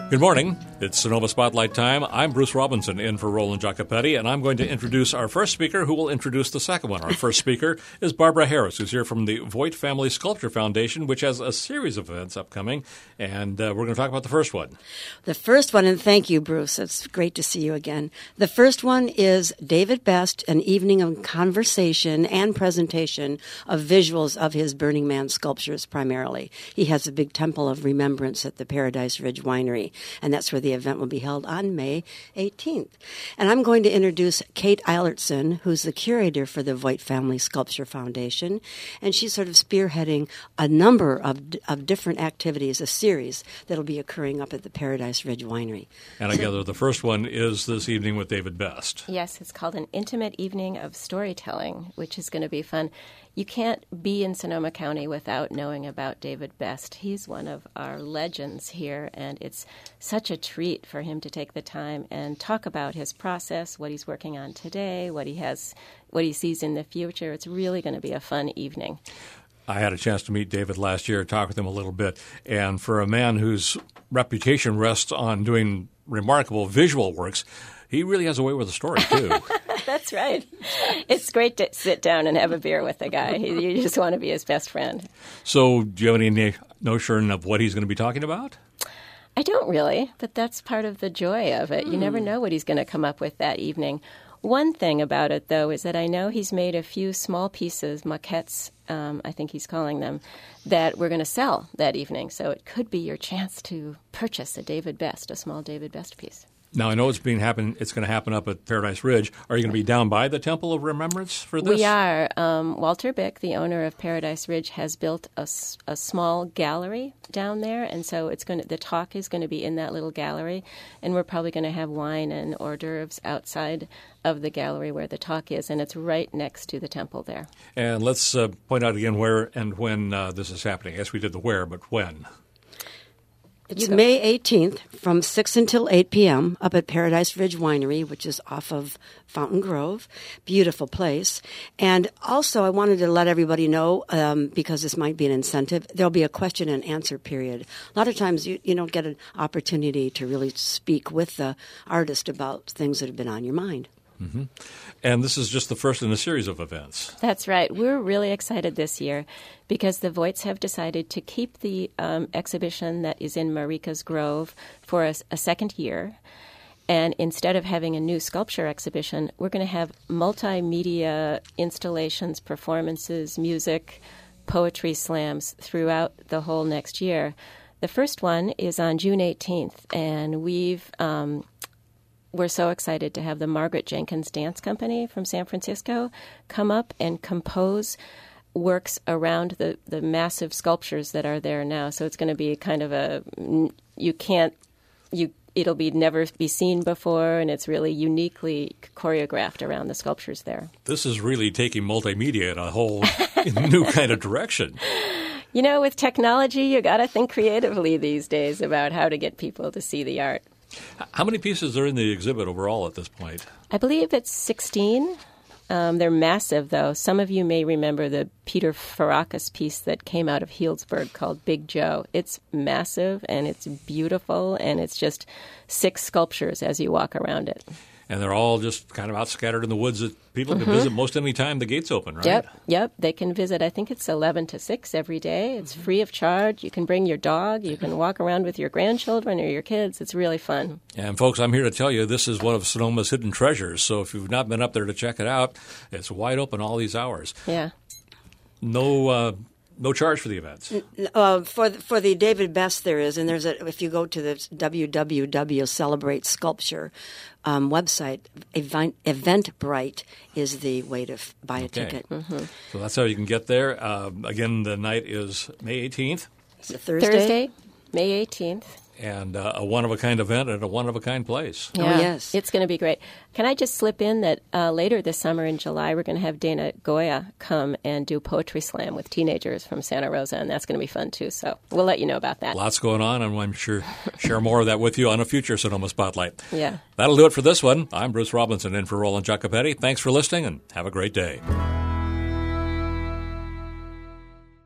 Good morning. It's Sonoma Spotlight time. I'm Bruce Robinson in for Roland Giacopetti, and I'm going to introduce our first speaker who will introduce the second one. Our first speaker is Barbara Harris, who's here from the Voigt Family Sculpture Foundation, which has a series of events upcoming, and we're going to talk about the first one. The first one, and thank you, Bruce. It's great to see you again. The first one is David Best, an evening of conversation and presentation of visuals of his Burning Man sculptures primarily. He has a big temple of remembrance at the Paradise Ridge Winery, and that's where the event will be held on May 18th. And I'm going to introduce Kate Eilertson, who's the curator for the Voigt Family Sculpture Foundation, and she's sort of spearheading a number of different activities, a series that'll be occurring up at the Paradise Ridge Winery. And I gather the first one is this evening with David Best. Yes, it's called an intimate evening of storytelling, which is going to be fun. You can't be in Sonoma County without knowing about David Best. He's one of our legends here, and it's such a treat for him to take the time and talk about his process, what he's working on today, what he sees in the future. It's really going to be a fun evening. I had a chance to meet David last year, talk with him a little bit, and for a man whose reputation rests on doing remarkable visual works, he really has a way with a story, too. That's right. It's great to sit down and have a beer with the guy. You just want to be his best friend. So do you have any notion of what he's going to be talking about? I don't really, but that's part of the joy of it. You never know what he's going to come up with that evening. One thing about it, though, is that I know he's made a few small pieces, maquettes, I think he's calling them, that we're going to sell that evening. So it could be your chance to purchase a small David Best piece. Now, I know it's going to happen up at Paradise Ridge. Are you going to be down by the Temple of Remembrance for this? We are. Walter Bick, the owner of Paradise Ridge, has built a small gallery down there, and so the talk is going to be in that little gallery, and we're probably going to have wine and hors d'oeuvres outside of the gallery where the talk is, and it's right next to the temple there. And let's point out again where and when this is happening. Yes, we did the where, but when? It's May 18th from 6 until 8 p.m. up at Paradise Ridge Winery, which is off of Fountain Grove. Beautiful place. And also I wanted to let everybody know, because this might be an incentive, there'll be a question and answer period. A lot of times you don't get an opportunity to really speak with the artist about things that have been on your mind. Mm-hmm. And this is just the first in a series of events. That's right. We're really excited this year because the Voigts have decided to keep the exhibition that is in Marika's Grove for a second year. And instead of having a new sculpture exhibition, we're going to have multimedia installations, performances, music, poetry slams throughout the whole next year. The first one is on June 18th, and we're so excited to have the Margaret Jenkins Dance Company from San Francisco come up and compose works around the massive sculptures that are there now. So it's going to be kind of it'll be never be seen before, and it's really uniquely choreographed around the sculptures there. This is really taking multimedia in a whole new kind of direction. You know, with technology, you got to think creatively these days about how to get people to see the art. How many pieces are in the exhibit overall at this point? I believe it's 16. They're massive, though. Some of you may remember the Peter Farakis piece that came out of Healdsburg called Big Joe. It's massive, and it's beautiful, and it's just 6 sculptures as you walk around it. And they're all just kind of out scattered in the woods that people can visit most any time the gate's open, right? Yep. They can visit. I think it's 11 to 6 every day. It's free of charge. You can bring your dog. You can walk around with your grandchildren or your kids. It's really fun. And, folks, I'm here to tell you this is one of Sonoma's hidden treasures. So if you've not been up there to check it out, it's wide open all these hours. Yeah. No charge for the events. For the David Best there is, and if you go to the www Celebrate Sculpture website, Eventbrite is the way to buy a ticket. Mm-hmm. So that's how you can get there. Again, the night is May 18th. It's a Thursday, May 18th. And a one-of-a-kind event at a one-of-a-kind place. Yeah, oh, yes. It's going to be great. Can I just slip in that later this summer in July, we're going to have Dana Goya come and do Poetry Slam with teenagers from Santa Rosa, and that's going to be fun, too. So we'll let you know about that. Lots going on, and I'm sure share more of that with you on a future Sonoma Spotlight. Yeah. That'll do it for this one. I'm Bruce Robinson in for Roland Giacopetti. Thanks for listening, and have a great day.